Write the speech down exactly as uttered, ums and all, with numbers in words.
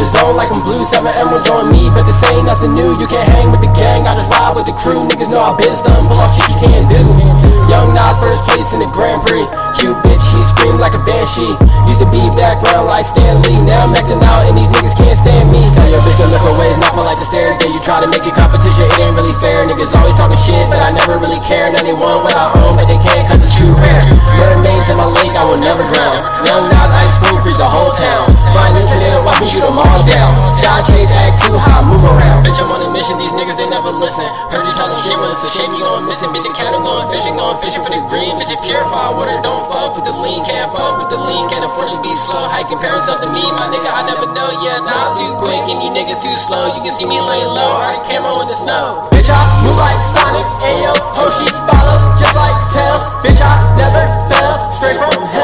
the zone like I'm blue, seven emeralds on me, but this ain't nothing new. You can't hang with the gang, I just ride with the crew. Niggas know I've been stunned, pull off shit you can't do. Young Nas first place in the Grand Prix. Cute bitch, she scream like a banshee. Used to be background like Stan Lee. Now I'm acting out and these niggas can't stand me. Tell your bitch to look away, it's not polite to stare. Yeah, you try to make it competition, it ain't really fair. Niggas always talking shit, but I never really care. Now they want what I own, but they can't cause it's too rare. Mermaids in my lake, I will never drown. Young Nas ice cream freeze the whole town. Find infinite weapons, shoot them all down. Sky chase, act too high, move around. Bitch, I'm on a mission, these niggas they never listen. Heard you talking shit, well it's a shame you going missing. Beat the cattle, going fishing, going fishing for the green. Bitch, you purify water, don't fuck with the lean. Can't fuck with the lean, can't afford to be slow. High comparison to me, my nigga, I never know. Yeah, nah, too quick and you niggas too slow. You can see me laying low, alright, camera with the snow. Bitch, I move like Sonic, ayo, Hoshi, follow just like Tails. Bitch, I never fell, straight from hell.